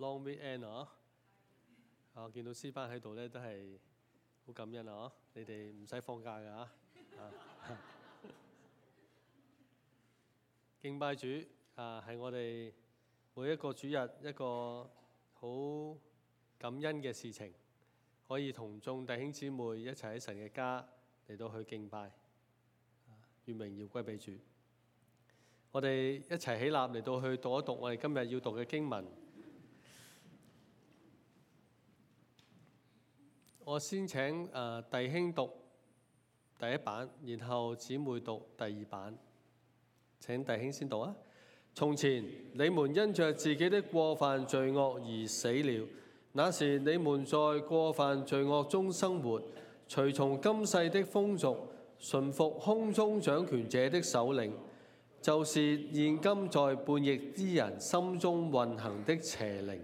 Long weekend 啊！見到詩班喺度咧，都係好感恩啊！你哋唔使放假㗎啊！敬拜主啊，係我哋每一個主日一個好感恩嘅事情，可以同眾弟兄姊妹一齊喺神嘅家嚟到去敬拜，願榮耀歸俾主。我哋一齊起立嚟到去讀一讀我哋今日要讀嘅經文。我先請弟兄讀第一版，然後姊妹讀第二版。請弟兄先讀啊！從前你們因着自己的過犯罪惡而死了，那時你們在過犯罪惡中生活，隨從今世的風俗，順服空中掌權者的首領，就是現今在叛逆之人心中運行的邪靈。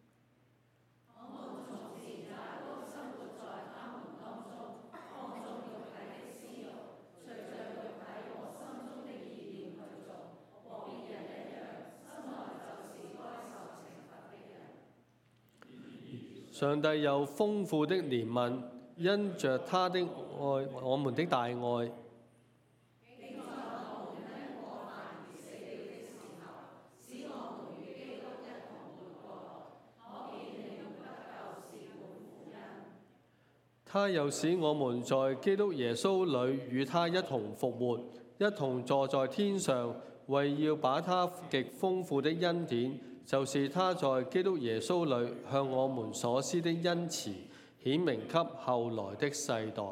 上帝有豐富的憐憫，因着他的愛，我們的大愛。他又使我們在基督耶穌裏與他一同復活，一同坐在天上，為要把他極豐富的恩典，就是他在基督耶穌裏向我們所施的恩慈，顯明給後來的世代。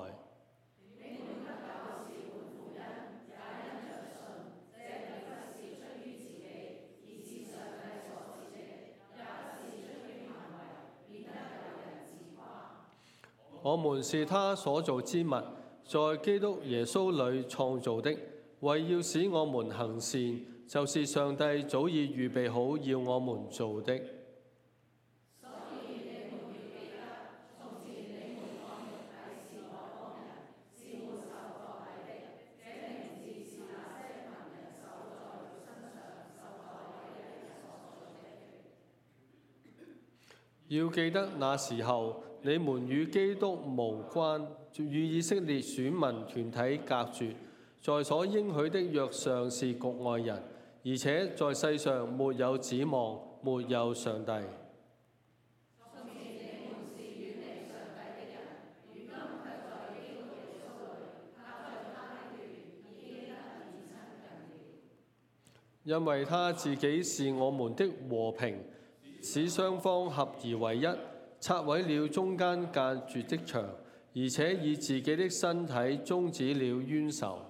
我們是他所造之物，在基督耶穌裏創造的，為要使我們行善，就是上帝早已預備好要我們做的。所以你們要記得，從前你們按肉體是外邦人，是沒受割禮的，這名字是那些憑人手在肉身上受割禮的人所造的。要記得那時候，你們與基督無關，與以色列選民團體隔絕，在所應許的約上是局外人，而且在世上沒有指望，沒有上帝。從前你們是遠離上帝的人，如今卻在基督耶穌裏，靠着他的血已經得以親近了。因為他自己是我們的和平，使雙方合而為一，拆毀了中間隔絕的牆，而且以自己的身體終止了冤仇。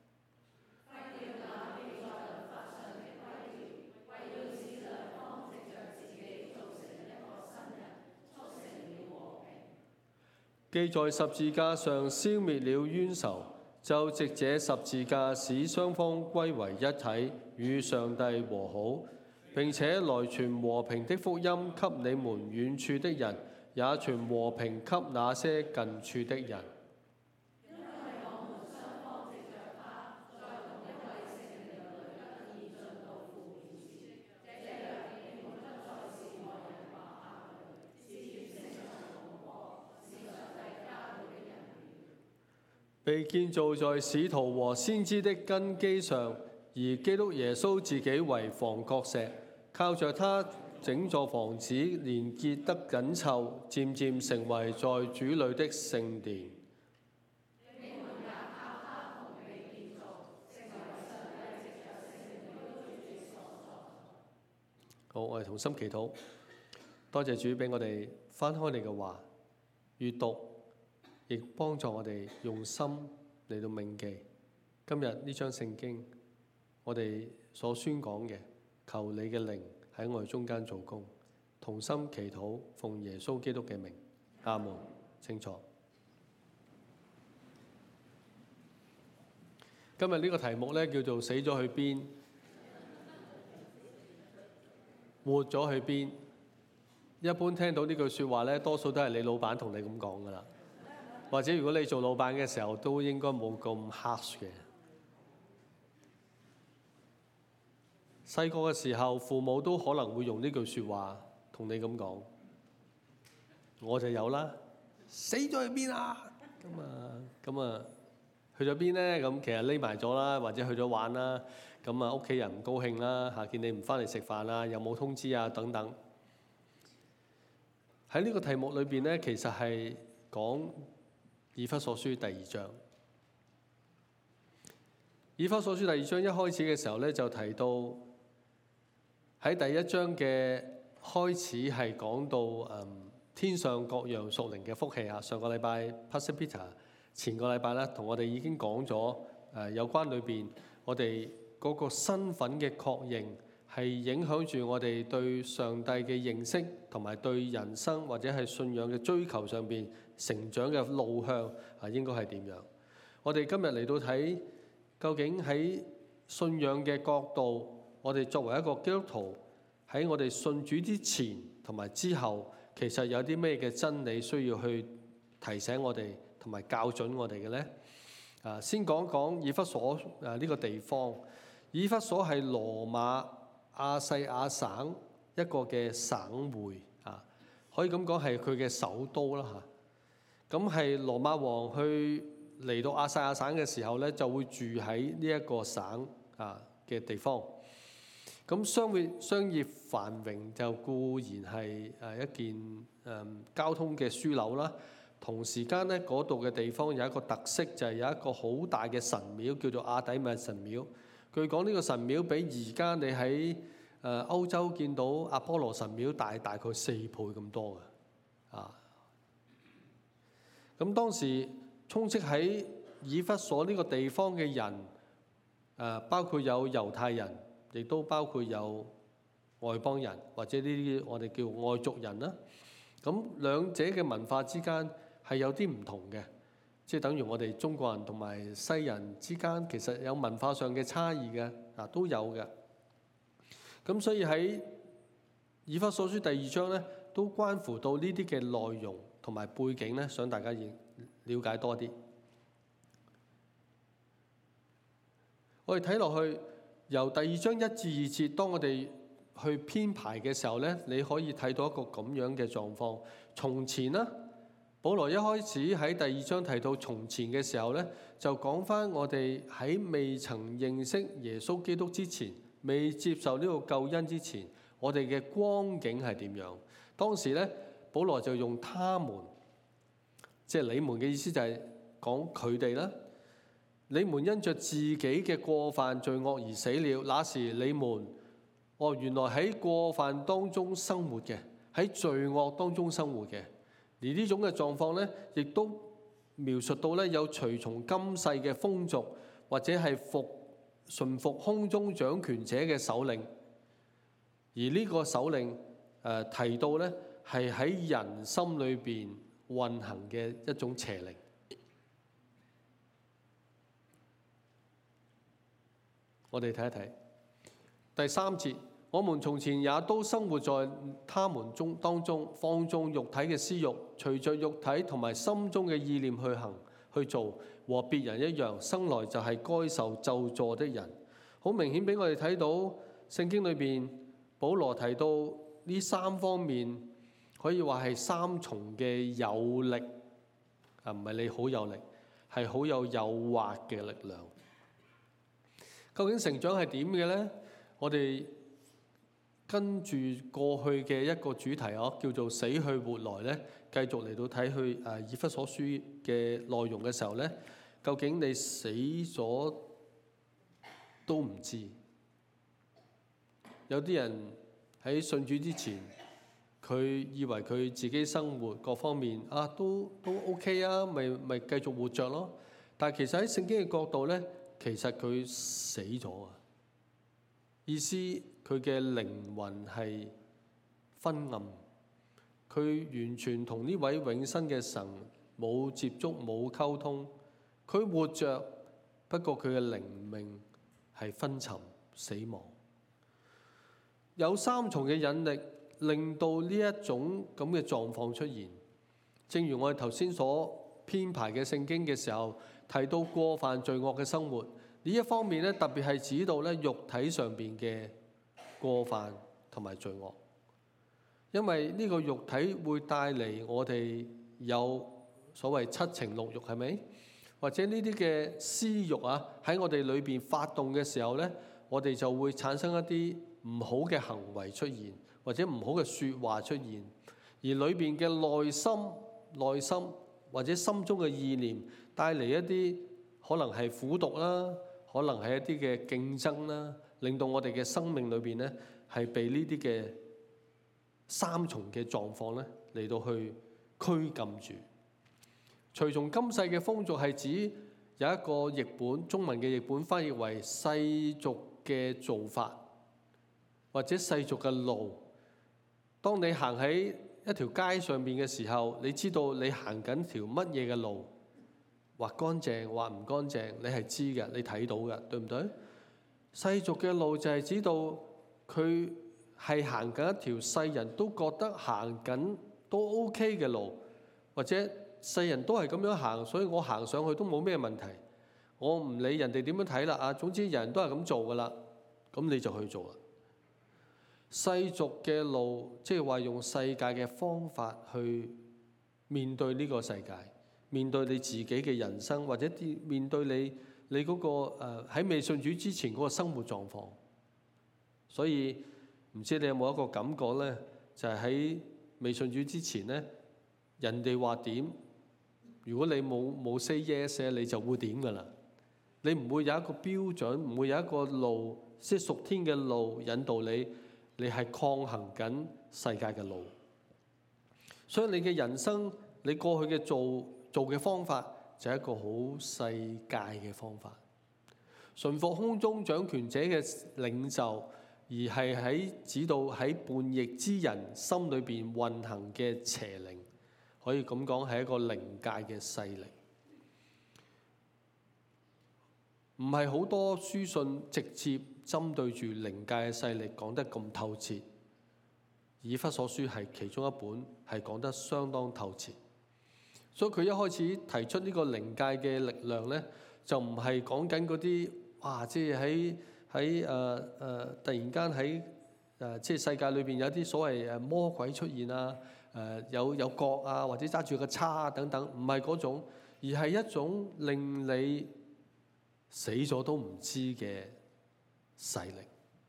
既在十字架上消滅了冤仇，就藉這十字架使雙方歸為一體，與上帝和好，並且來傳和平的福音給你們遠處的人，也傳和平給那些近處的人。因為我們雙方藉着他，在同一位聖靈裏得以進到父面前，這樣你們不再是外人或客旅，是與聖神同國，是上帝家裏的人了。被建造在使徒和先知的根基上，而基督耶穌自己為房角石，靠着他整座房子連結得緊湊，漸漸成為在主裏的聖殿。好，我哋同心祈禱，多謝主俾我哋翻開你嘅話，閱讀，亦幫助我哋用心嚟到銘記今日呢章聖經，我哋所宣講嘅，求你嘅靈喺我哋中間做工，同心祈禱，奉耶穌基督嘅名，阿門。清楚。今日呢個題目呢，叫做死咗去邊，活咗去邊。一般聽到呢句説話呢，多數都係你老闆同你咁講噶啦，或者如果你做老闆嘅時候，都應該冇咁 harsh 嘅。細個嘅時候，父母都可能會用呢句説話同你咁講，我就有啦。死咗去邊啊？咁啊，去咗邊咧？咁其實匿埋咗啦，或者去咗玩啦。咁啊，屋企人唔高興啦，嚇見你唔翻嚟食飯啊，又冇通知啊，等等。喺呢個題目裏邊咧，其實係講以弗所書第2章。以弗所書第2章一開始嘅時候咧，就提到喺第1章嘅開始係講到天上各樣屬靈嘅福氣啊。上個禮拜 Pastor Peter 前個禮拜咧，同我哋已經講咗有關裏邊我哋嗰個身份嘅確認，係影響住我哋對上帝嘅認識，同埋對人生或者係信仰嘅追求上邊成長嘅路向啊，應該係點樣？我哋今日嚟到睇，究竟喺信仰嘅角度，我哋作為一個基督徒喺我哋信主之前同埋之後，其實有啲咩嘅真理需要去提醒我哋同埋校準我哋嘅呢？先講講以弗所呢個地方。以弗所係羅馬亞細亞省一個嘅省會啊，可以咁講係佢嘅首都啦嚇。咁係羅馬王去嚟到亞細亞省嘅時候咧，就會住喺呢一個省嘅地方。咁商業繁榮就固然係一件交通嘅樞紐啦。同時間咧，嗰度嘅地方有一個特色，就係有一個好大嘅神廟，叫做亞底米神廟。據講呢個神廟比而家你喺歐洲見到阿波羅神廟大概4倍咁多嘅啊。咁當時充斥喺以弗所呢個地方嘅人，包括有猶太人，亦都包括有外邦人，或者呢啲我哋叫外族人啦。咁兩者嘅文化之間係有啲唔同嘅，即係等於我哋中國人同埋西人之間其實有文化上嘅差異嘅，都有嘅。咁所以喺以弗所書第2章咧，都關乎到呢啲嘅內容同埋背景咧，想大家了解多啲。我哋睇落去，由第2章1至2節，當我哋去編排嘅時候咧，你可以睇到一個咁樣嘅狀況。從前啦，保羅一開始喺第2章提到從前嘅時候咧，就講返我哋喺未曾認識耶穌基督之前，未接受呢個救恩之前，我哋嘅光景係點樣？當時咧，保羅就用他們，即係你們嘅意思就係講佢哋啦。你們因着自己嘅過犯罪惡而死了，那時你們原來喺過犯當中生活嘅，喺罪惡當中生活嘅。而呢種嘅狀況咧，亦都描述到咧有隨從今世嘅風俗，或者係順服空中掌權者嘅首領。而呢個首領提到咧係喺人心裏邊運行嘅一種邪靈。我哋睇一睇第3節，我們從前也都生活在他們當中，放縱肉體嘅私慾，隨着肉體同埋心中嘅意念去行去做，和別人一樣，生來就係該受咒詛的人。好明顯俾我哋睇到聖經裏邊，保羅提到呢3方面，可以話係3重嘅有力，唔係你好有力，係好有誘惑嘅力量。究竟成長係點嘅呢？我哋跟住過去嘅一個主題叫做死去活來咧，繼續嚟到睇去以弗所書嘅內容嘅時候咧，究竟你死咗都唔知？有啲人喺信主之前，佢以為佢自己生活各方面都 OK 啊，咪繼續活着咯。但係其實喺聖經嘅角度咧，其實佢死咗啊！意思佢嘅靈魂係昏暗，佢完全同呢位永生嘅神冇接觸冇溝通。佢活着，不過佢嘅靈命係昏沉死亡。有3重嘅引力令到呢一種咁嘅狀況出現。正如我哋頭先所編排嘅聖經嘅時候提到過犯罪惡嘅生活，呢一方面咧，特別係指到咧肉體上邊嘅過犯同埋罪惡。 因為呢個肉體會帶嚟我哋有所謂七情六慾，係咪？或者呢啲嘅私慾啊，喺我哋裏邊發動嘅時候呢，我哋就會產生一啲唔好嘅行為出現，或者唔好嘅説話出現，而裏邊嘅內心或者心中嘅意念帶嚟一啲可能係苦毒啦，可能係一啲嘅競爭啦，令到我哋嘅生命裏邊呢係被呢啲嘅三重嘅狀況呢嚟到去拘禁住。隨從今世嘅風俗係指有一個譯本，中文嘅譯本翻譯為世俗嘅做法，或者世俗嘅路。當你行喺一條街上面嘅時候，你知道你行緊條乜嘢嘅路，或乾淨或唔乾淨，你係知嘅，你睇到嘅，對唔對？世俗嘅路就係指到佢係行緊一條世人都覺得行緊都 OK 嘅路，或者世人都係咁樣行，所以我行上去都冇咩問題。我唔理人哋點樣睇啦，總之人都係咁做噶啦，咁你就去做啦。世俗嘅路，即係話用世界嘅方法去面對呢個世界，面對你自己嘅人生，或者面對你嗰個喺未信主之前嗰個生活狀況。所以唔知你有冇一個感覺呢？就係喺未信主之前呢，人哋話點，如果你冇 say yes， 你就會點噶啦。你唔會有一個標準，唔會有一個路，即係屬天嘅路引導你，你係抗衡緊世界嘅路。所以你嘅人生，你過去嘅做嘅方法就係一個好世界嘅方法，順服空中掌權者嘅領袖，而係喺指導喺叛逆之人心裏邊運行嘅邪靈。可以咁講，係一個靈界嘅勢力。唔係好多書信直接針對住靈界嘅勢力講得咁透徹，以弗所書係其中一本係講得相當透徹。所以佢一開始提出呢個靈界嘅力量呢，就唔係講緊嗰啲哇，即係喺突然間喺即係世界裏邊有啲所謂魔鬼出現啊，有角啊，或者揸住個叉啊等等，唔係嗰種，而係一種令你死咗都唔知嘅勢力。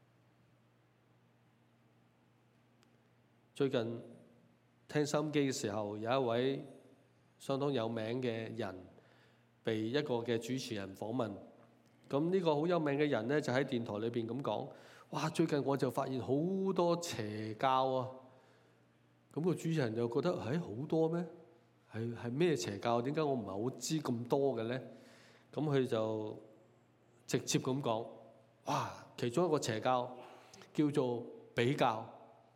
最近聽收音機嘅時候，有一位相當有名嘅人被一個嘅主持人訪問。咁呢個好有名嘅人呢，就喺電台裏邊咁講：哇！最近我就發現好多邪教啊！咁個主持人就覺得好多咩？係咩邪教？點解我唔係好知咁多嘅呢？咁佢就直接咁講：哇！其中一個邪教叫做比較。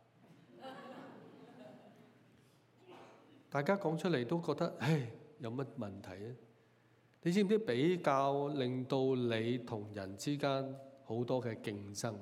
大家講出嚟都覺得，有乜問題啊？你知唔知比較令到你同人之間好多嘅競爭？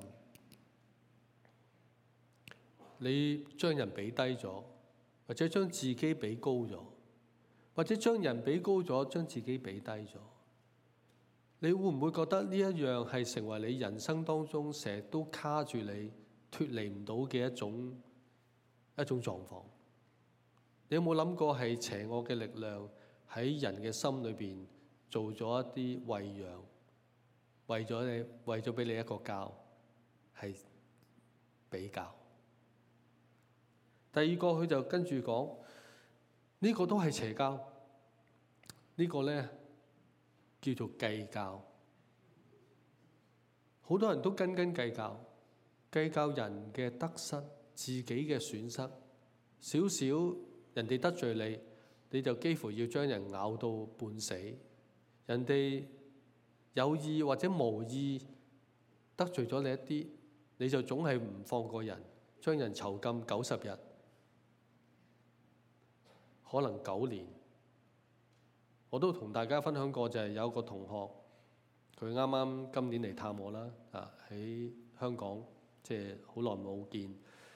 你將人比低咗，或者將自己比高咗，或者將人比高咗，將自己比低咗。你會唔會覺得呢一樣係成為你人生當中成日都卡住你脫離唔到嘅一種狀況？你有冇諗過係邪惡嘅力量喺人嘅心裏邊做咗一啲餵養，為咗俾你一個教，係比較。第二個佢就跟住講，呢個都係邪教，呢個呢叫做計較。好多人都斤斤計較，計較人嘅得失，自己嘅損失，少少人哋得罪你，你就幾乎要將人咬到半死。人哋有意或者無意得罪咗你一啲，你就總係唔放過人，將人囚禁90日，可能9年。我都同大家分享過，就係有個同學，佢啱啱今年嚟探我啦，喺香港，即係好耐冇見。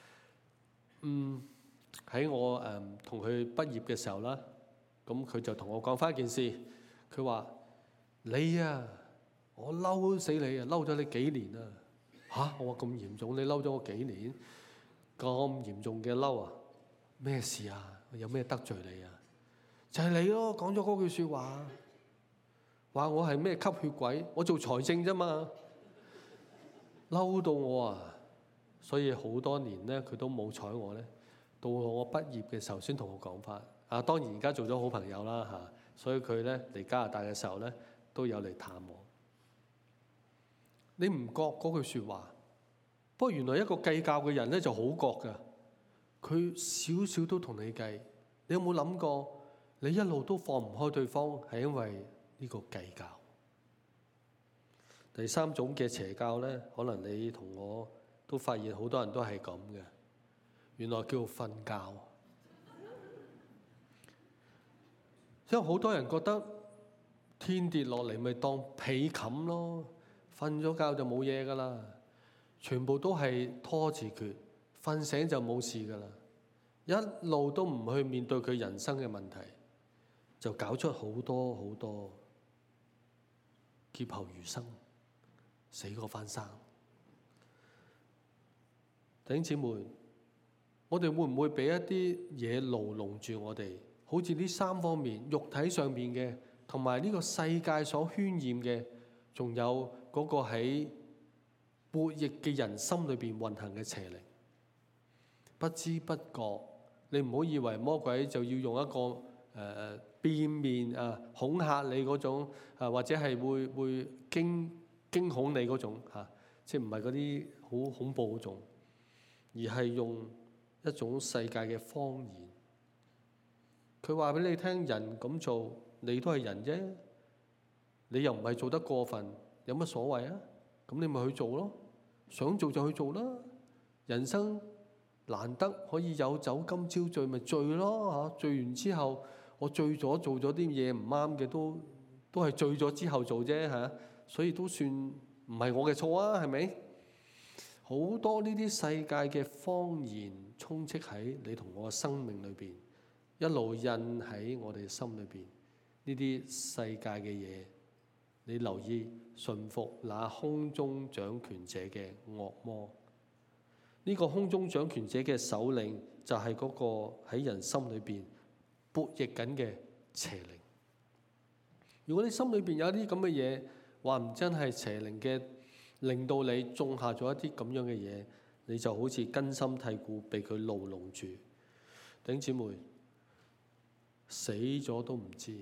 喺我同佢畢業嘅時候啦，咁佢就同我講翻一件事，佢話：你啊，我嬲死你啊，嬲咗你幾年啊！嚇，我話咁嚴重，你嬲咗我幾年？ 咁嚴重嘅嬲啊？咩事啊？有咩得罪你啊？就係你咯，講咗嗰句説話，話我係咩吸血鬼？我做財政啫嘛，嬲到我啊！所以好多年咧，佢都冇睬我咧。到我畢業嘅時候，先同我講翻。當然而家做咗好朋友啦嚇，所以佢咧嚟加拿大嘅時候咧，都有嚟探我。你唔覺嗰句説話？不過原來一個計較嘅人咧就好覺㗎，佢少少都同你計。你有冇諗過？你一路都放唔開對方，係因為呢個計較。第三種嘅邪教咧，可能你同我都發現好多人都係咁嘅。原來叫做瞓覺，因為好多人覺得天跌落嚟咪當被冚咯，瞓咗覺就冇嘢噶啦，全部都係拖字訣，瞓醒就冇事噶啦，一路都唔去面對佢人生嘅問題，就搞出好多好多劫後餘生，死過翻生。弟兄姊妹，我哋會唔會俾一啲嘢牢籠住我哋？好似呢三方面，肉體上面嘅，同埋呢個世界所渲染嘅，仲有嗰個喺悖逆嘅人心裏邊運行嘅邪靈。不知不覺，你唔好以為魔鬼就要用一個變面恐嚇你嗰種或者係會驚恐你嗰種即係唔係嗰啲好恐怖嗰種，而係用一種世界嘅謊言。佢話俾你聽，人咁做，你都係人啫，你又唔係做得過分，有乜所謂啊？咁你咪去做咯，想做就去做啦。人生難得可以有酒今朝醉，咪醉咯嚇！醉完之後，我醉咗做咗啲嘢唔啱嘅，都係醉咗之後做啫嚇，所以都算唔係我嘅錯啊，係咪？好多呢啲世界嘅謊言充斥喺你同我嘅生命裏邊，一路印喺我哋心裏邊。呢啲世界嘅嘢，你留意順服那空中掌權者嘅惡魔。呢個空中掌權者嘅首領就係嗰個喺人心裏邊悖逆緊嘅邪靈。如果你心裏邊有啲咁嘅嘢，話唔真係邪靈嘅，令到你種下咗一啲咁樣嘅嘢，你就好似根深蒂固，被佢牢籠住。弟兄姊妹，死咗都唔知，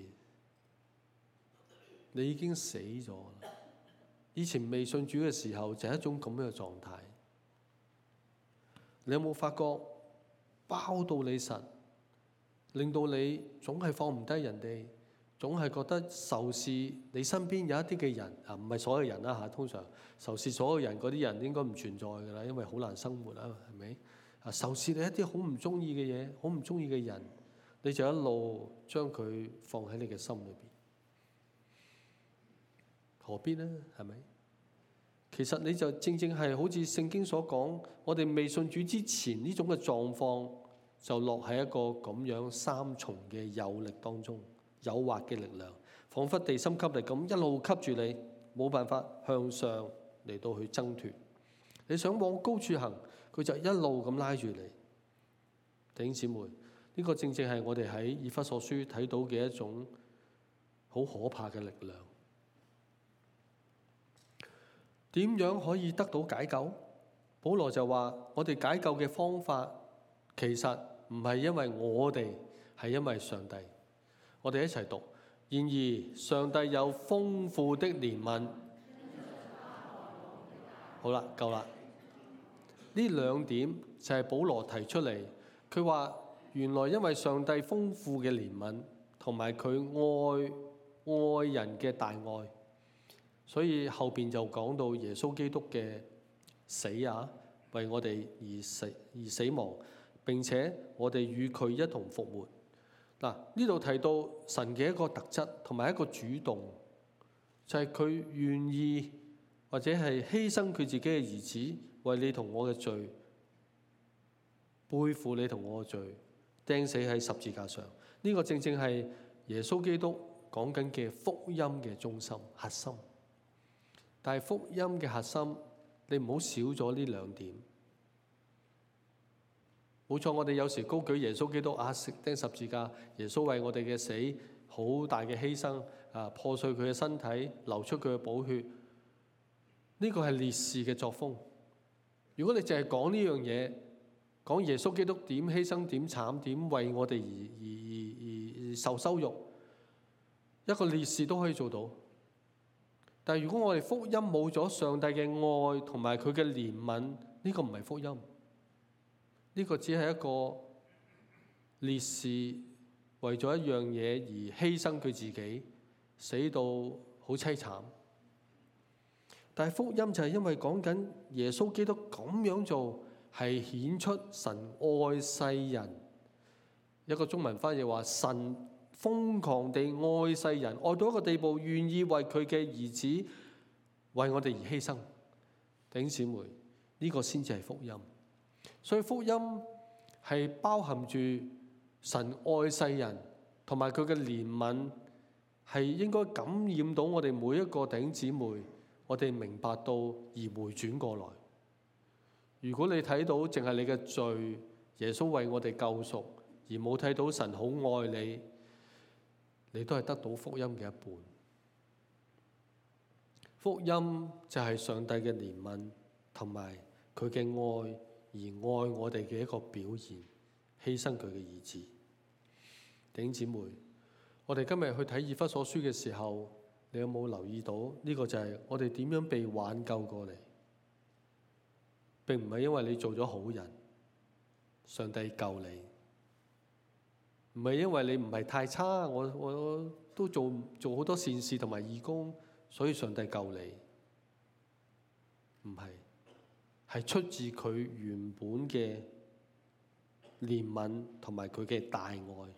你已經死咗啦。以前未信主嘅時候就係一種咁樣嘅狀態。你有冇發覺包到你實，令到你總係放唔低人哋，總係覺得仇視你身邊有一啲嘅人唔係所有人啦嚇，通常仇視所有人嗰啲人應該唔存在㗎啦，因為好難生活啊，係咪？仇視你一啲好唔中意嘅嘢，好唔中意嘅人，你就一路將佢放喺你嘅心裏邊，何必呢？係咪？其實你就正正係好似聖經所講，我哋未信主之前呢種嘅狀況，就落喺一個咁樣三重嘅誘力當中，誘惑嘅力量，彷彿地心吸力咁一路吸住你，冇辦法向上嚟到去掙脫。你想往高處行，佢就一路咁拉住你。弟兄姊妹，呢個正正係我哋喺以弗所書睇到嘅一種好可怕嘅力量。點樣可以得到解救？保羅就話：我哋解救嘅方法其實唔係因為我哋，係因為上帝。我哋一齊讀。然而上帝有豐富的憐憫。好啦，夠啦。呢兩點就係保羅提出嚟。佢話原來因為上帝豐富嘅憐憫，同埋佢愛人嘅大愛。所以後邊就講到耶穌基督嘅死為我哋而死亡，並且我哋與佢一同復活。嗱，呢度提到神嘅一個特質同埋一個主動，就係佢願意或者係犧牲佢自己嘅兒子，為你同我嘅罪，背負你同我嘅罪，釘死喺十字架上。呢個正正係耶穌基督講緊嘅福音嘅中心核心。但係福音嘅核心，你唔好少咗呢兩點。 冇錯，我哋有時高舉耶穌基督啊，釘十字架，耶穌為我哋嘅死好大嘅犧牲啊，破碎佢嘅身體，流出佢嘅寶血。呢個係烈士嘅作風。如果你淨係講呢樣嘢，講耶穌基督點犧牲、點慘、點為我哋而受羞辱，一個烈士都可以做到。但係如果我哋福音冇咗上帝嘅愛同埋佢嘅憐憫，呢個唔係福音。呢個只係一個烈士為咗一樣嘢而犧牲佢自己，死到好凄慘。但係福音就係因為講緊耶穌基督咁樣做，係顯出神愛世人。一個中文翻譯話：神瘋狂地愛世人，愛到一個地步，願意為佢嘅兒子為我哋而犧牲。弟兄姊妹，呢個先至係福音。所以福音係包含住神愛世人，同埋佢嘅憐憫，係應該感染到我哋每一個弟兄姊妹，我哋明白到而回轉過來。如果你睇到淨係你嘅罪，耶穌為我哋救贖，而冇睇到神好愛你，你都係得到福音嘅一半。福音就係上帝嘅憐憫同埋佢嘅愛，而愛我哋嘅一個表現，犧牲佢嘅兒子。弟兄姊妹，我哋今日去睇以弗所書嘅時候，你有冇留意到呢個就係我哋點樣被挽救過嚟？並唔係因為你做咗好人，上帝救你；唔係因為你唔係太差，我都做好多善事同埋義工，所以上帝救你。唔係，係出自佢原本嘅憐憫同埋佢嘅大愛。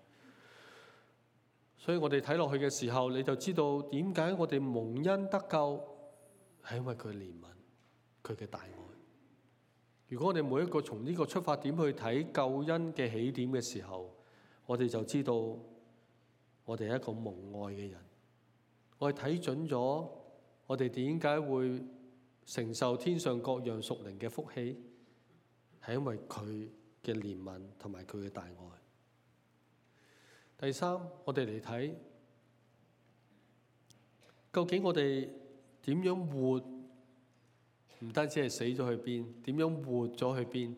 所以我哋睇落去嘅時候，你就知道點解我哋蒙恩得救，係因為佢憐憫，佢嘅大愛。如果我哋每一個從呢個出發點去睇救恩嘅起點嘅時候，我哋就知道我哋係一個蒙愛嘅人。我哋睇準咗我哋點解會承受天上各樣屬靈嘅福氣，係因為佢嘅憐憫同埋佢嘅大愛。第三，我哋嚟睇究竟我哋點樣活，唔單止係死咗去邊，點樣活咗去邊？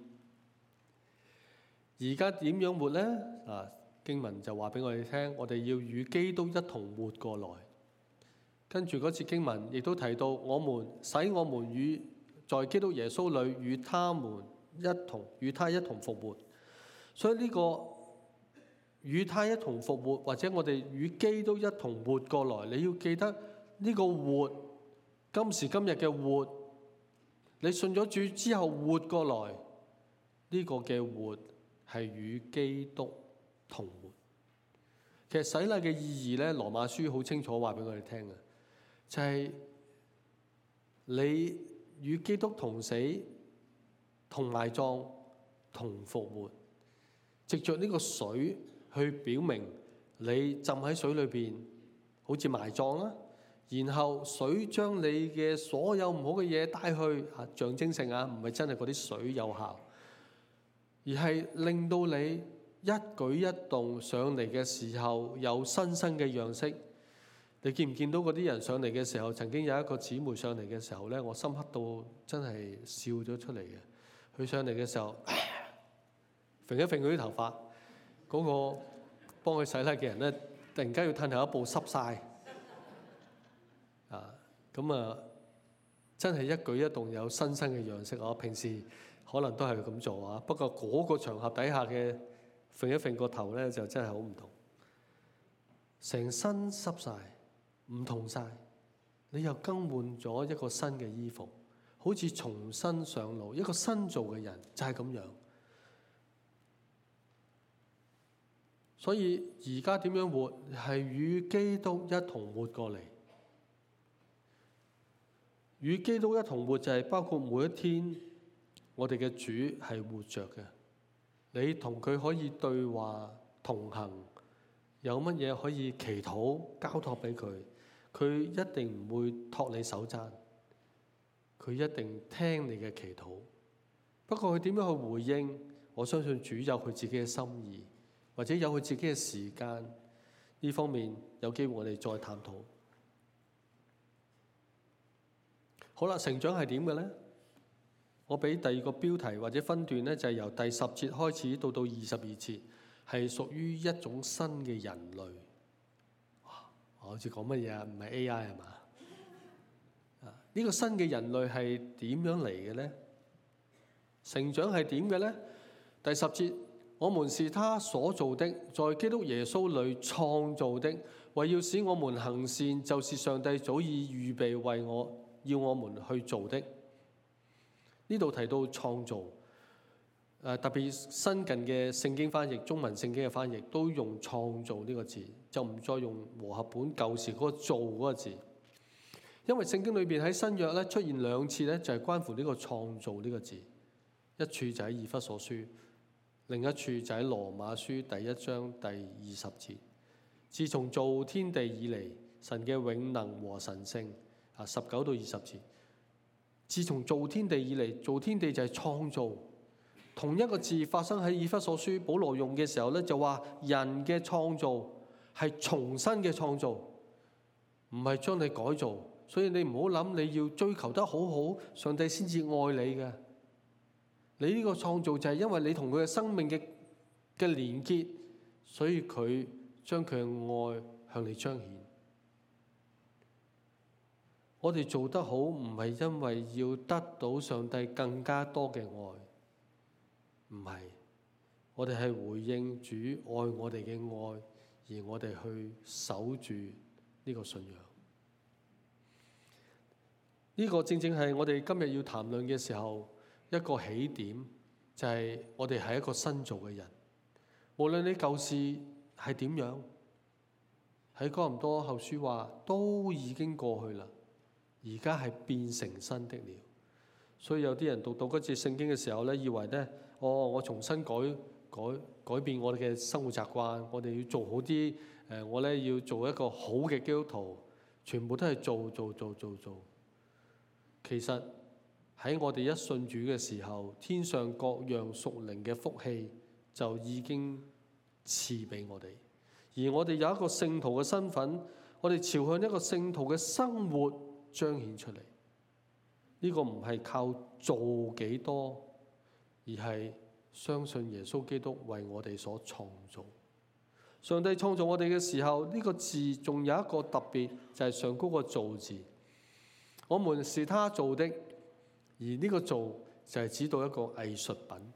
而家點樣活呢？經文就話俾我哋聽，我哋要與基督一同活過來。跟住嗰節經文亦都提到，我們與在基督耶穌裏與他一同復活。所以呢個與他一同復活，或者我哋與基督一同活過來，你要記得呢個活，今時今日嘅活，你信咗主之後活過來，呢個嘅活係與基督同活。其實洗禮嘅意義咧，羅馬書好清楚話俾我哋聽嘅，就係你與基督同死、同埋葬、同復活，藉着呢個水去表明你浸喺水裏邊，好似埋葬啦。然後水將你嘅所有唔好嘅嘢帶去，象徵性唔係真係嗰啲水有效，而係令到你一舉一動上嚟嘅時候有新生嘅樣式。你見唔見到嗰啲人上嚟嘅時候，曾經有一個姊妹上嚟嘅時候咧，我深刻到真係笑咗出嚟嘅。佢上嚟嘅時候，揈一揈佢啲頭髮，嗰個幫佢洗禮嘅人咧，突然間要褪後一步濕晒。真係一舉一動有新生嘅樣式。我平時可能都係咁做啊，不過嗰個場合底下嘅揈一揈個頭咧，就真係好唔同，成身濕晒，唔同晒。你又更換咗一個新嘅衣服，好似重新上路，一個新造嘅人就係咁樣。所以而家點樣活，係與基督一同活過嚟。與基督一同活就係包括每一天，我哋嘅主係活着嘅。你同佢可以對話同行，有乜嘢可以祈禱交託俾佢，佢一定唔會托你手踭，佢一定聽你嘅祈禱。不過佢點樣去回應， 我相信主有佢自己嘅心意，或者有佢自己嘅時間。呢方面有機會我哋再探討。好啦，成長係點嘅呢？我俾第二個標題或者分段呢，就係由第10節開始到22節，係屬於一種新嘅人類。哇！我好似講乜嘢啊？唔係 AI 係嘛？呢個新嘅人類係點樣嚟嘅呢？成長係點嘅呢？第10節，我們是他所造的，在基督耶穌裏創造的，為要使我們行善，就是上帝早已預備為要我們去做的。呢度提到創造，特別新近嘅聖經翻譯，中文聖經嘅翻譯都用創造呢個字，就唔再用和合本舊時嗰個造嗰個字。因為聖經裏邊喺新約咧出現2次咧，就係關乎呢個創造呢個字。一處就喺以弗所書，另一處就喺羅馬書第1章第20節。自從造天地以嚟，神嘅永能和神性，19到20節。自從造天地以嚟，造天地就係創造。同一個字發生喺以弗所書，保羅用嘅時候咧就話人嘅創造係重新嘅創造，唔係將你改造。所以你唔好諗你要追求得好好，上帝先至愛你嘅。你呢個創造就係因為你同佢嘅生命嘅連結，所以佢將佢嘅愛向你彰顯。我哋做得好唔係因為要得到上帝更加多嘅愛，唔係，我哋係回應主愛我哋嘅愛，而我哋去守住呢個信仰。呢個正正係我哋今日要談論嘅時候一個起點，就係我哋係一個新造嘅人。無論你舊事係點樣，喺哥林多後書話都已經過去啦，而家係變成新的了。所以有啲人讀到嗰節聖經嘅時候咧，以為咧，我重新改變我哋嘅生活習慣，我哋要做好啲，我咧要做一個好嘅基督徒，全部都係做。其實喺我哋一信主嘅時候，天上各樣屬靈嘅福氣就已經賜俾我哋，而我哋有一個聖徒嘅身份，我哋朝向一個聖徒嘅生活彰顯出嚟。呢個唔係靠做幾多，而係相信耶穌基督為我哋所創造。上帝創造我哋嘅時候，呢個字仲有一個特別，就係上高個造字。我們是他做的，而呢個做就係指到一個藝術品。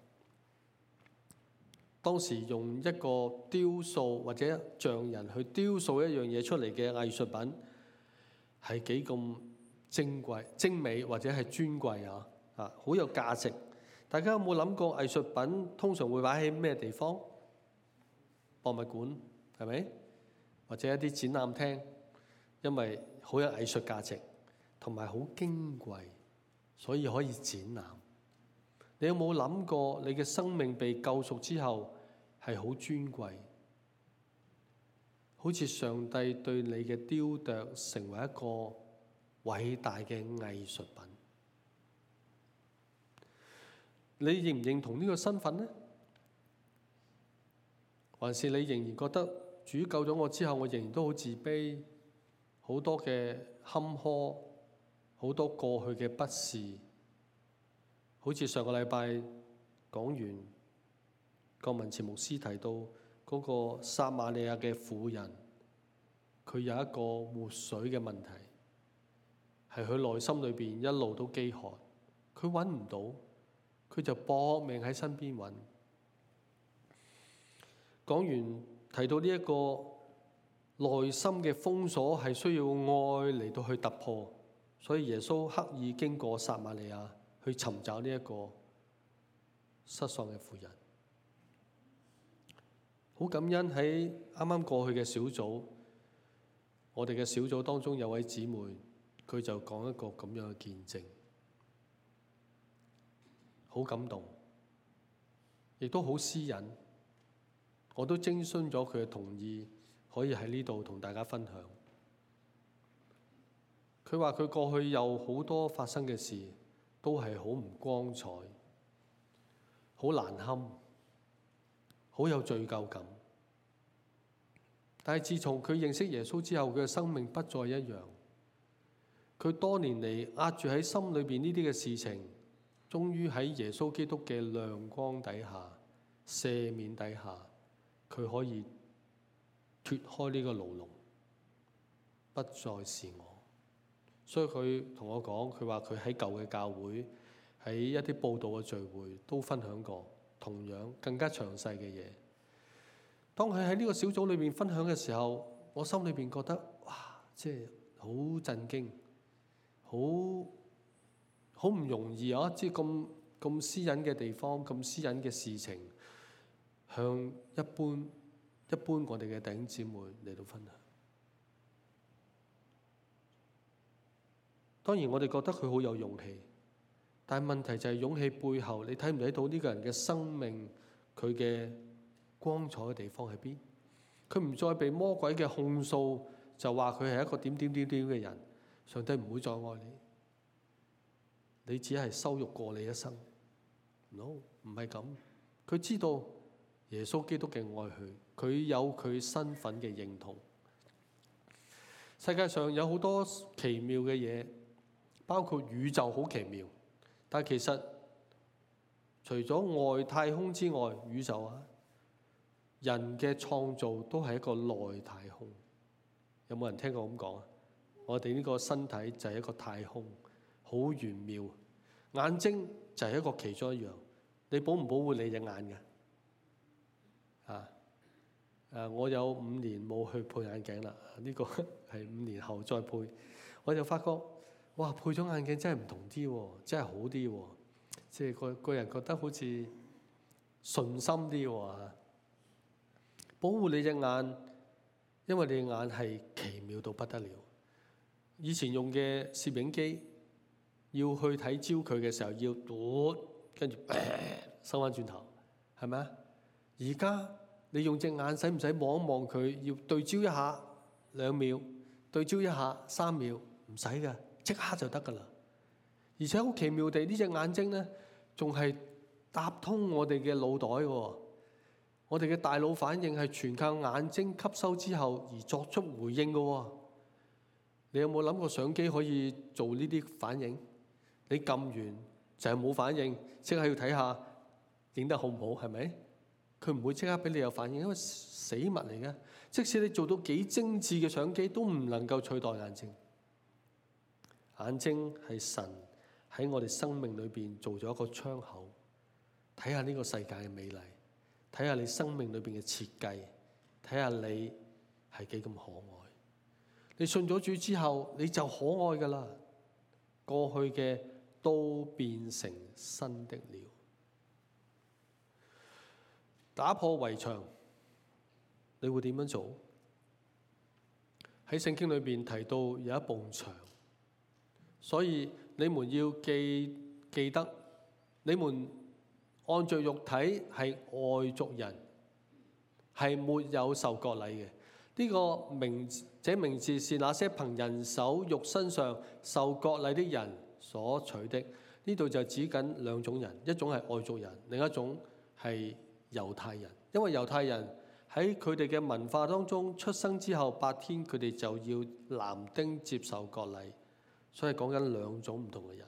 當時用一個雕塑或者匠人去雕塑一樣嘢出嚟嘅藝術品，係幾咁精貴、精美或者係尊貴啊！好有價值。大家有冇諗過藝術品通常會擺喺咩地方？博物館係咪？或者一啲展覽廳，因為好有藝術價值。同埋好矜貴，所以可以展覽。你有冇諗過，你嘅生命被救贖之後係好尊貴，好似上帝對你嘅雕琢成為一個偉大嘅藝術品。你認唔認同呢個身份呢？還是你仍然覺得主救咗我之後，我仍然都好自卑，好多嘅坎坷，好多過去嘅不是，好似上個禮拜講完郭文慈牧師提到嗰個撒瑪利亞嘅婦人，佢有一個活水嘅問題，係佢內心裏邊一路都飢渴，佢揾唔到，佢就搏命喺身邊揾。講完提到呢一個內心嘅封鎖係需要愛嚟到去突破。所以耶穌刻意經過撒瑪利亞去尋找呢一個失喪嘅婦人。好感恩喺啱啱過去嘅小組，我哋嘅小組當中有位姊妹，佢就講一個咁樣嘅見證，好感動，亦都好私隱。我都徵詢咗佢嘅同意，可以喺呢度同大家分享。佢話佢過去有好多發生嘅事，都係好唔光彩，好難堪。 好有罪疚感。但係自從佢認識耶穌之後，佢嘅生命不再一樣。佢多年嚟壓住喺心裏邊呢啲嘅事情，終於喺耶穌基督嘅亮光底下、赦免底下，佢可以脫開呢個牢籠，不再是我。所以佢同我講，佢話佢喺舊嘅教會，喺一啲佈道嘅聚會都分享過同樣更加詳細嘅嘢。當佢喺呢個小組裏面分享嘅時候，我心裏邊覺得哇，即係好震驚，好唔容易啊！即係咁私隱嘅地方，咁私隱嘅事情，向一般我哋嘅弟兄姊妹嚟到分享。當然我哋覺得佢好有勇氣，但係問題就係勇氣背後，你睇唔睇到呢個人嘅生命，佢嘅光彩嘅地方喺邊？佢唔再被魔鬼嘅控訴，就話佢係一個點嘅人。上帝唔會再愛你，你只係羞辱過你一生。No， 唔係咁。佢知道耶穌基督嘅愛佢，佢有佢身份嘅認同。世界上有好多奇妙嘅嘢，包括宇宙好奇妙，但係其實除咗外太空之外，宇宙啊，人嘅創造都係一個內太空。有冇人聽過咁講啊？我哋呢個身體就係一個太空，好玄妙。眼睛就係一個其中一樣。你保唔保護你隻眼㗎？我有5年冇去配眼鏡啦，呢個係5年後再配。我就發覺，哇！配咗眼鏡真係唔同啲喎，真係好啲喎，即係個人覺得好似順心啲喎。保護你隻眼，因為你隻眼係奇妙到不得了。以前用嘅攝影機要去睇焦距嘅時候，要跟住收翻轉頭，係咪啊？而家你用隻眼使唔使望一望佢？要對焦一下2秒，對焦一下3秒，唔使㗎，即刻就得㗎啦。而且好奇妙地，呢隻眼睛咧，仲係搭通我哋嘅腦袋喎。我哋嘅大腦反應係全靠眼睛吸收之後而作出回應㗎喎。你有冇諗過相機可以做呢啲反應？你撳完就係冇反應，即刻要睇下影得好唔好，係咪？佢唔會即刻俾你有反應，因為死物嚟嘅。即使你做到幾精緻嘅相機，都唔能夠取代眼睛。眼睛係神喺我哋生命裏邊做咗一個窗口，睇下呢個世界嘅美麗，睇下你生命裏邊嘅設計，睇下你係幾咁可愛。你信咗主之後，你就可愛㗎啦。過去嘅都變成新的了。打破圍牆，你會點樣做？喺聖經裏邊提到有一埲牆，所以你們要記得，你們按着肉體係外族人，係沒有受割禮嘅。呢個名字是那些憑人手肉身上受割禮的人所取的。呢度就指緊2種人，一種係外族人，另一種係猶太人。因為猶太人喺佢哋嘅文化當中，出生之後8天佢哋就要男丁接受割禮，所以講緊2種唔同嘅人。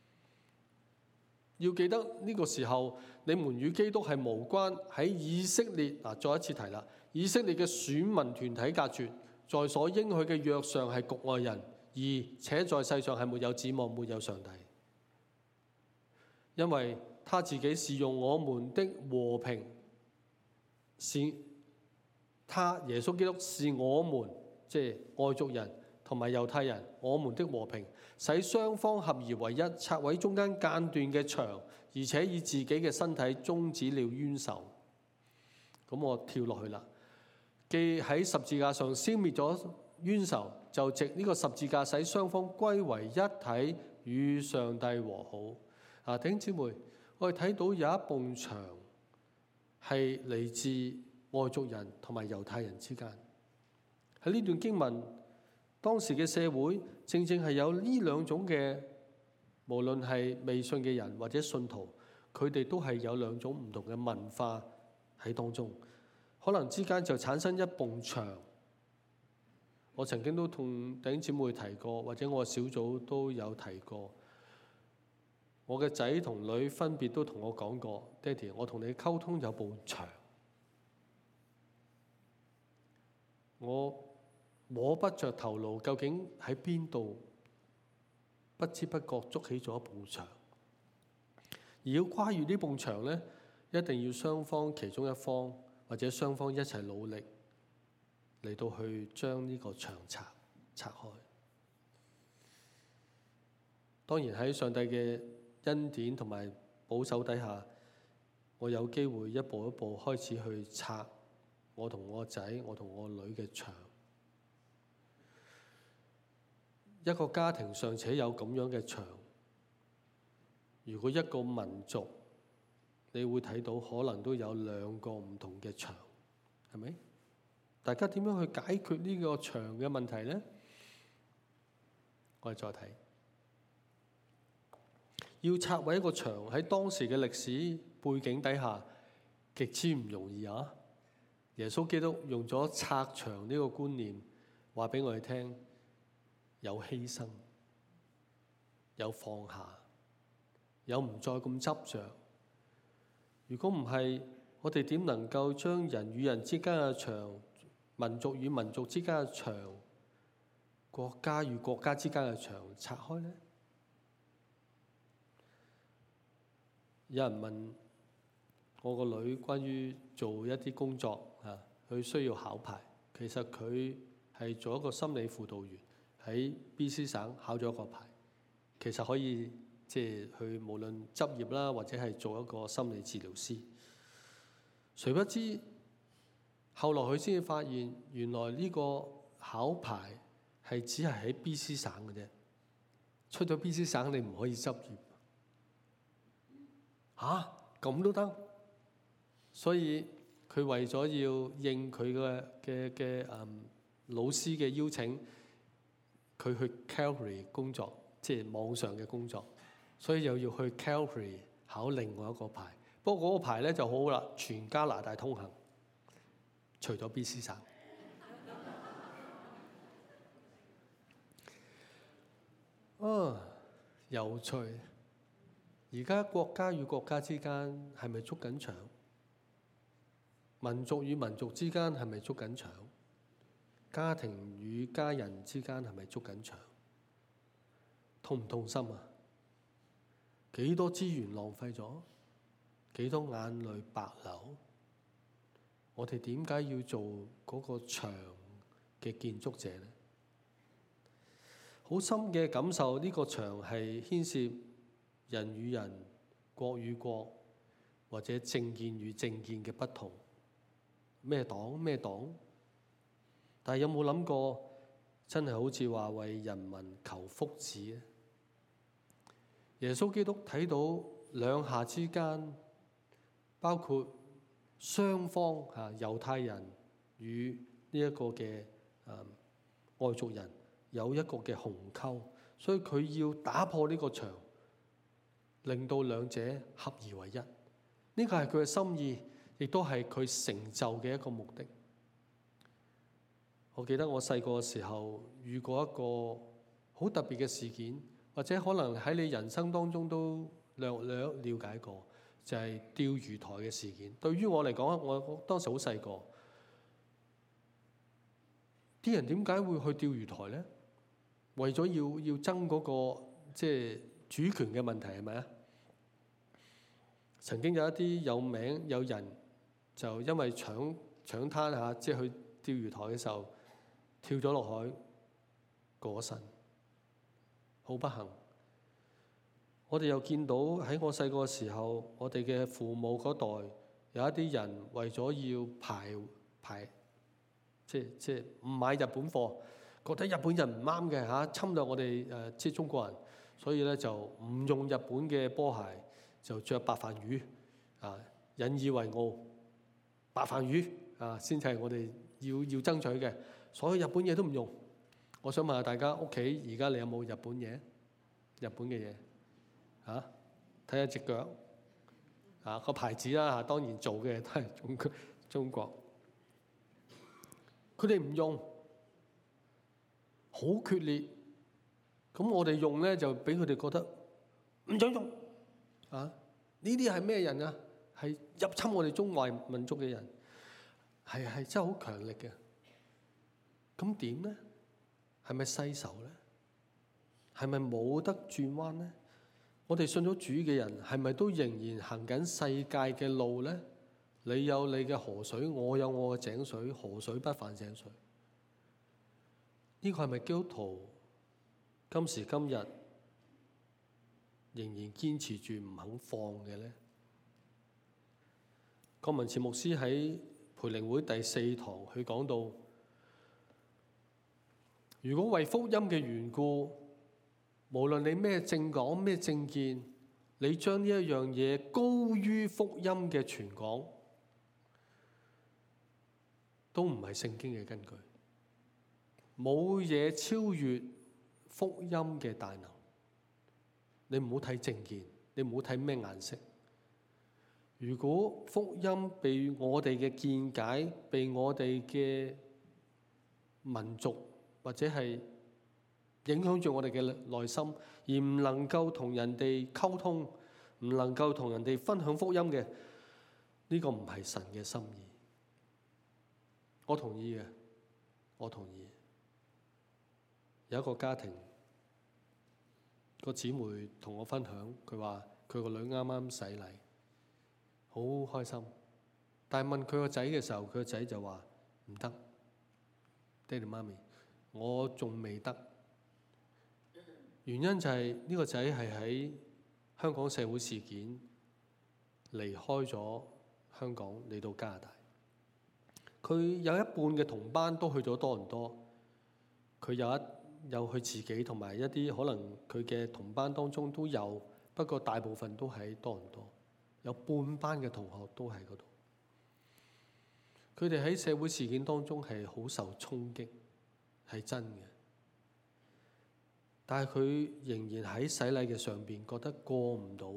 要記得呢個時候，你們與基督係無關。喺以色列再一次提啦，以色列嘅選民團體隔絕，在所應許嘅約上係局外人，而且在世上係沒有指望，沒有上帝。因為他自己是用我們的和平，是他耶穌基督是我們，即係外族人同埋猶太人，我們的和平，使雙方合而為一，拆毀中間間斷嘅牆，而且以自己嘅身體終止了冤仇。咁我跳落去啦。既喺十字架上消滅咗冤仇，就藉呢個十字架使雙方歸為一體，與上帝和好。弟兄姊妹，我哋睇到有一埲牆係嚟自外族人同埋猶太人之間。喺呢段經文，當時嘅社會正正係有呢2種嘅，無論係未信嘅人或者信徒，佢哋都係有2種唔同嘅文化喺當中，可能之間就產生一埲牆。我曾經都同弟兄姊妹提過，或者我小組都有提過。我嘅仔同女分別都同我講過，爹哋，我同你溝通有埲牆，我摸不着頭腦，究竟喺邊度？不知不覺築起咗一埲牆，而要跨越呢埲牆呢，一定要雙方其中一方或者雙方一齊努力嚟到去將呢個牆拆開。當然喺上帝嘅恩典同埋保守底下，我有機會一步一步開始去拆我同我仔、我同我女嘅牆。一個家庭尚且有咁樣嘅牆，如果一個民族，你會睇到可能都有2個唔同嘅牆，係咪？大家點樣去解決呢個牆嘅問題呢？我哋再睇，要拆毀一個牆喺當時嘅歷史背景底下，極之唔容易啊！耶穌基督用咗拆牆呢個觀念，話俾我哋聽。有犧牲，有放下，有唔再咁執着。如果唔係，我哋點能夠將人與人之間嘅牆、民族與民族之間嘅牆、國家與國家之間嘅牆拆開呢？有人問我個女關於做一啲工作佢需要考牌，其實佢係做一個心理輔導員。喺 BC 省考咗一個牌，其實可以去無論執業啦，或者係做一個心理治療師。誰不知後來佢先至發現，原來呢個考牌係只係喺 BC 省嘅啫。出咗 BC 省你唔可以執業。咁都得？所以佢為咗要應佢嘅老師嘅邀請。佢去 Calgary 工作，即係網上嘅工作，所以又要去 Calgary 考另外一個牌。不過嗰個牌咧就好好啦，全加拿大通行，除咗 BC 省。有趣！而家國家與國家之間係咪捉緊牆？民族與民族之間係咪捉緊牆？家庭與家人之間係咪捉緊牆？痛唔痛心啊？幾多資源浪費咗？幾多眼淚白流？我哋點解要做嗰個牆嘅建築者呢？好深嘅感受，呢個牆係牽涉人與人、國與國，或者政見與政見嘅不同。咩黨咩黨？但係有冇諗過，真係好似話為人民求福祉咧？耶穌基督睇到兩下之間，包括雙方猶太人與呢一個嘅外族人有一個嘅鴻溝，所以佢要打破呢個牆，令到兩者合而為一。呢個係佢嘅心意，亦都係佢成就嘅一個目的。我記得我細個嘅時候遇過一個好特別嘅事件，或者可能喺你人生當中都略了解過，就係釣魚台嘅事件。對於我嚟講，我當時好細個，啲人點解會去釣魚台呢？為咗要爭嗰個即係主權嘅問題係咪啊？曾經有一啲有名有人就因為搶灘即係去釣魚台嘅時候，跳咗落海過身，好不幸。我哋又見到喺我細個嘅時候，我哋嘅父母嗰代有一啲人為咗要排即係唔買日本貨，覺得日本人唔啱嘅侵略我哋即係中國人，所以咧就唔用日本嘅波鞋，就着白飯魚引以為傲。白飯魚先至係我哋要爭取嘅，所有日本嘢都唔用。我想問下大家，屋企而家你有冇日本嘢？日本嘅嘢睇下隻腳個牌子啦，當然做嘅都係中國。佢哋唔用，好決裂。咁我哋用咧就俾佢哋覺得唔想用。呢啲係咩人啊？係入侵我哋中華民族嘅人，係真係好強力嘅。咁點咧？係咪世仇咧？係咪冇得轉彎咧？我哋信咗主嘅人係咪都仍然行緊世界嘅路咧？你有你嘅河水，我有我嘅井水，河水不犯井水。呢個係咪基督徒今時今日仍然堅持住唔肯放嘅咧？郭文慈牧師喺培靈會第4堂，佢講到，如果為福音嘅緣故，無論你咩政黨、咩政見，你將呢一樣嘢高於福音嘅傳講，都唔係聖經嘅根據。冇嘢超越福音嘅大能。你唔好睇政見，你唔好睇咩顏色。如果福音被我哋嘅見解、被我哋嘅民族或者係影響住我哋嘅內心，而唔能夠同人哋溝通，唔能夠同人哋分享福音嘅，呢個唔係神嘅心意。我同意嘅，我同意。有一個家庭，個姊妹同我分享，佢話佢個女啱啱洗禮，好開心。但係問佢個仔嘅時候，佢個仔就話唔得，爹哋媽咪，我仲未得。原因就係呢個仔係喺香港社會事件離開咗香港嚟到加拿大。佢有一半嘅同班都去咗多倫多，佢有佢自己同埋一啲可能佢嘅同班當中都有，不過大部分都喺多倫多，有半班嘅同學都喺嗰度。佢哋喺社會事件當中係好受衝擊，係真嘅。但係佢仍然喺洗禮嘅上邊覺得過唔到。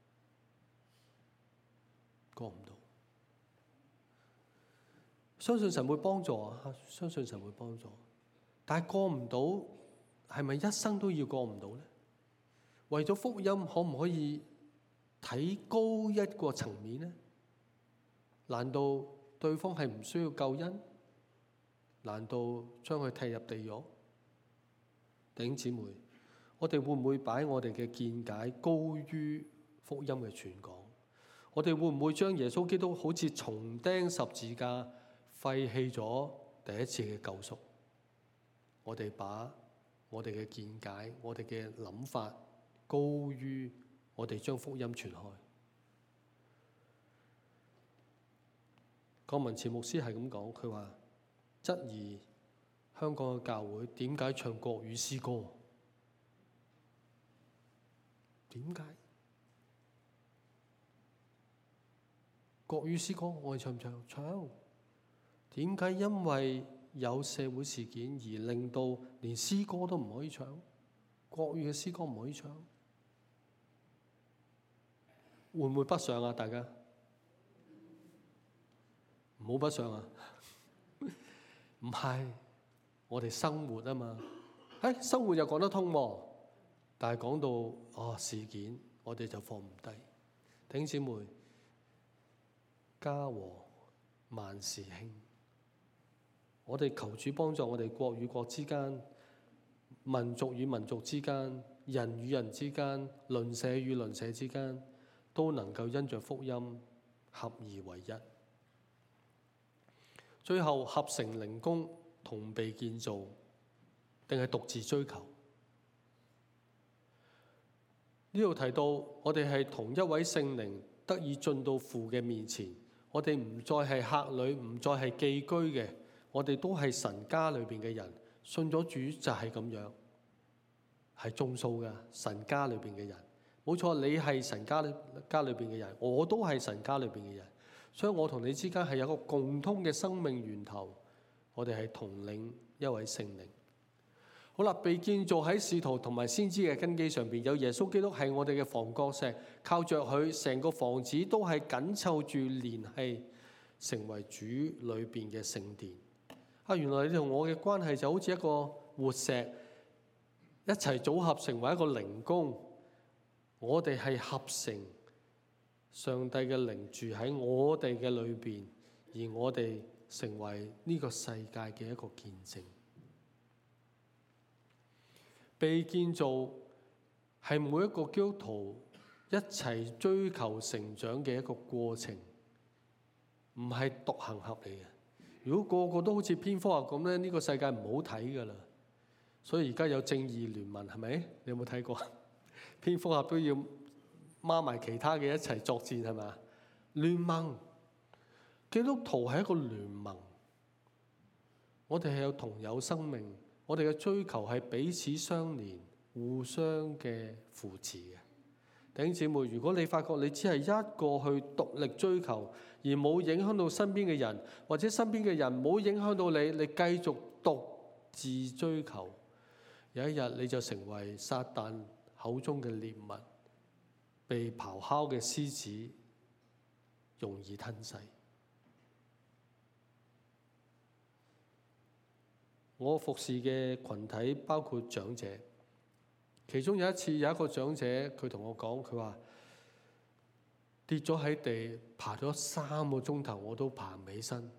相信神會幫助啊！相信神會幫助。但係過唔到，係咪一生都要過唔到呢？為咗福音，可唔可以睇高一個層面呢？難道對方係唔需要救恩？難道將佢踢入地獄？弟兄姊妹，我哋會唔會擺我哋嘅見解高於福音嘅傳講？我哋會唔會將耶穌基督好似重釘十字架，廢棄咗第一次嘅救贖？我哋把我哋嘅見解、我哋嘅諗法高於我哋將福音傳開。郭文慈牧師係咁講，佢話質疑香港嘅教會點解唱國語詩歌？點解國語詩歌我哋唱唔唱？唱。點解因為有社會事件而令到連詩歌都唔可以唱？國語嘅詩歌唔可以唱？會唔會北上啊？大家唔好北上啊！唔係，我哋生活啊嘛。生活又講得通喎，但係講到事件，我哋就放唔低。弟兄姊妹，家和萬事興。我哋求主幫助我哋國與國之間、民族與民族之間、人與人之間、鄰舍與鄰舍之間，都能夠因着福音合而為一，最後合成靈宮，同被建造，定係獨自追求？呢度提到我哋係同一位聖靈得以進到父嘅面前，我哋唔再係客旅，唔再係寄居嘅。我哋都係神家裏邊嘅人，信咗主就係咁樣，係眾數嘅神家裏邊嘅人。冇錯，你係神家裏邊嘅人，我都係神家裏邊嘅人，所以我同你之間係有一個共通嘅生命源頭，我哋係同領一位聖靈。 好啦，被建造喺使徒同埋先知嘅根基上邊，有耶穌基督係我哋嘅房角石，靠着佢，成個房子都係緊湊住連繫，成為主裏邊嘅聖殿。原來你同我嘅關係就好似一個活石，一齊組合成為一個靈宮。我哋係合成上帝嘅靈住喺我哋嘅裏邊，而我哋成為呢個世界嘅一個見證。被建造係每一個基督徒一齊追求成長嘅一個過程，唔係獨行俠嚟嘅。如果個個都好似蝙蝠俠咁咧，呢個世界唔好睇噶啦。所以而家有正義聯盟，係咪？你有冇睇過？蝙蝠俠都要孖埋其他嘅一齊作戰，係咪？聯盟，基督徒係一個聯盟，我哋係有同有生命。我哋嘅追求係彼此相連、互相嘅扶持嘅。弟兄姊妹，如果你發覺你只係一個去獨力追求，而冇影響到身邊嘅人，或者身邊嘅人冇影響到你，你繼續獨自追求，有一日你就成為撒旦口中嘅獵物，被咆哮嘅獅子容易吞噬。我服侍嘅群體包括長者，其中有一次有一個長者佢同我講，佢話跌咗喺地，爬咗3個鐘頭我都爬唔起身，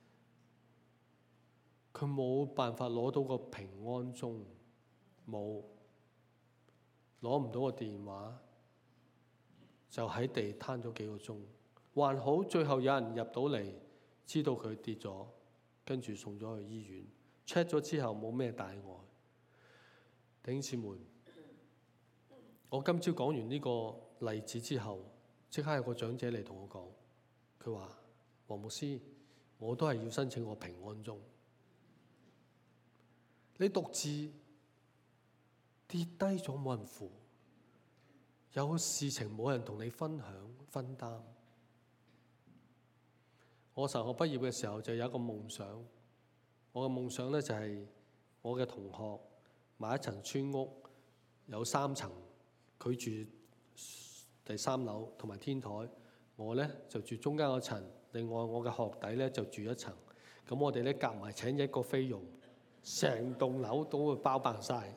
佢冇辦法攞到個平安鐘，攞唔到個電話，就喺地攤咗幾個鐘，還好最後有人入到嚟，知道佢跌咗，跟住送咗去醫院。check 咗之後冇咩大礙。弟兄姊妹，我今朝講完呢個例子之後，即刻有個長者嚟同我講，佢話：黃牧師，我都係要申請個平安鐘。你獨自跌低咗冇人扶，有事情冇人同你分享分擔。我神學畢業嘅時候就有一個夢想。我嘅夢想咧就係我嘅同學買一層村屋，有3層，佢住第3樓同埋天台，我咧就住中間嗰層，另外我嘅學弟咧就住一層。咁我哋咧夾埋請一個菲傭，成棟樓都會包辦晒。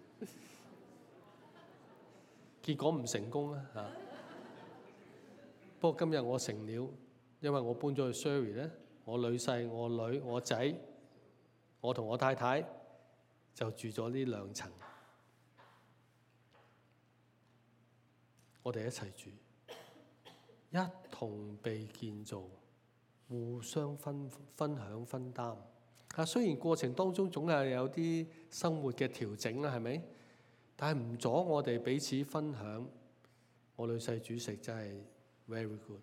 結果唔成功啦嚇。不過今日我成了，因為我搬咗去 Surrey 咧，我女婿、我女、我仔。我同我太太就住咗呢2層，我哋一齊住，一同被建造，互相分享分擔。雖然過程當中總係有啲生活嘅調整啦，係咪？但係唔阻我哋彼此分享。我女婿煮食真係 very good，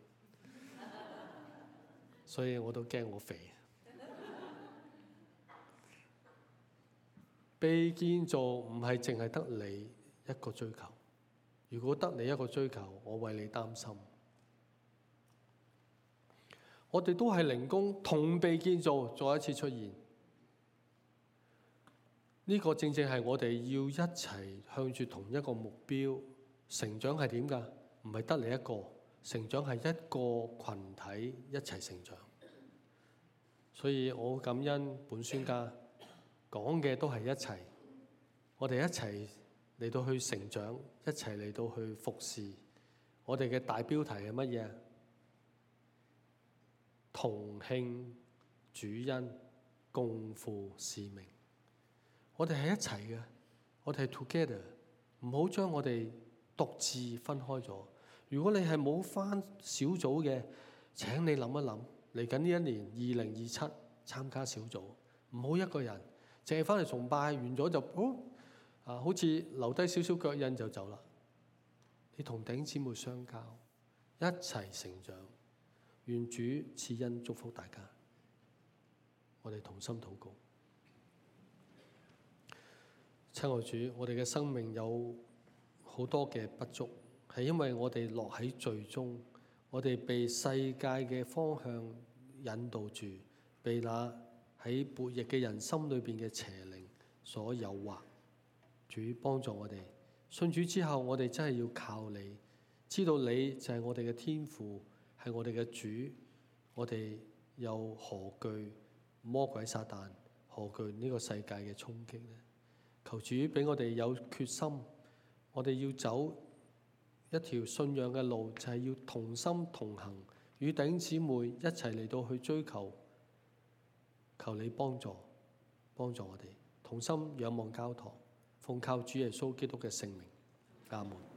所以我都驚我肥。被建造唔係淨係得你一個追求，如果得你一個追求，我為你擔心。我哋都係靈宮，同被建造，再一次出現。呢個正正係我哋要一齊向住同一個目標成長。係點㗎？唔係得你一個成長，係一個群體一齊成長。所以我感恩本宣家。講嘅都係一齊，我哋一齊嚟到去成長，一齊嚟到去服侍。我哋嘅大標題係乜嘢？同慶主恩，共負使命。我哋係一齊嘅，我哋係 together， 唔好將我哋獨自分開咗。如果你係冇返小組嘅，請你諗一諗，嚟緊呢一年2027參加小組，唔好一個人。淨係翻嚟崇拜完咗就好似留低少少腳印就走啦。你同弟兄姊妹相交，一齊成長。願主賜恩祝福大家。我哋同心禱告。親愛主，我哋嘅生命有好多嘅不足，係因為我哋落喺罪中，我哋被世界嘅方向引導住，被那喺悖逆嘅人心裏邊嘅邪靈所誘惑， 主幫助我哋。信主之後，我哋真係要靠你，知道你就係我哋嘅天父，係我哋嘅主，我哋又何懼魔鬼撒旦，何懼呢個世界嘅衝擊呢？求主俾我哋有決心，我哋要走一條信仰嘅路，就係要同心同行，與弟兄姊妹一齊嚟到去追求。求你幫助我哋，同心仰望交託，奉靠主耶穌基督嘅聖名，阿門。